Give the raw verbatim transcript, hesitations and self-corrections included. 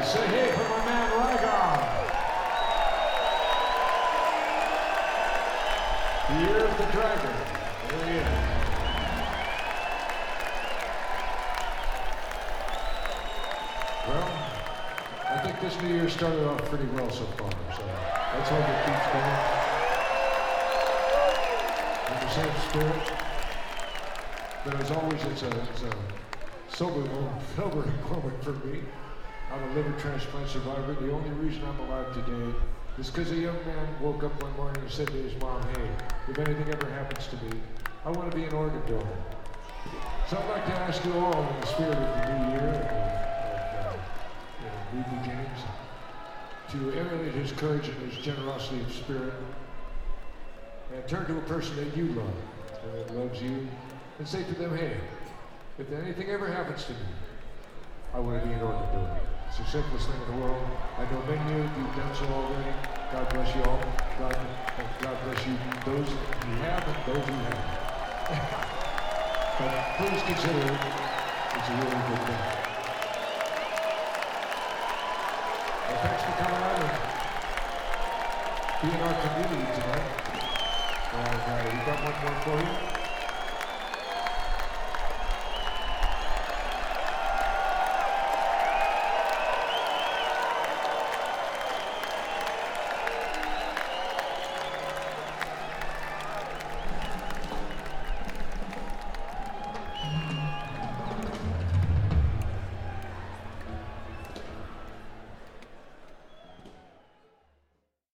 Say hey for my man Rygar. The year of the dragon. There he is. Well, I think this new year started off pretty well so far, so let's hope it keeps going. In the same spirit. But as always, it's a, it's a sober moment, sobering moment for me. I'm a liver transplant survivor. The only reason I'm alive today is because a young man woke up one morning and said to his mom, hey, if anything ever happens to me, I want to be an organ donor. So I'd like to ask you all, in the spirit of the new year, of, of uh, you know, new beginnings, to emulate his courage and his generosity of spirit, and turn to a person that you love, and that loves you, and say to them, hey, if anything ever happens to me, I want to be an organ donor. It's the simplest thing in the world. I know many of you have done so already. God bless you all. God, God bless you, those who have and those who haven't. But please consider it. It's a really good thing. Well, thanks for coming out and being our community tonight. And uh, we've got one more for you.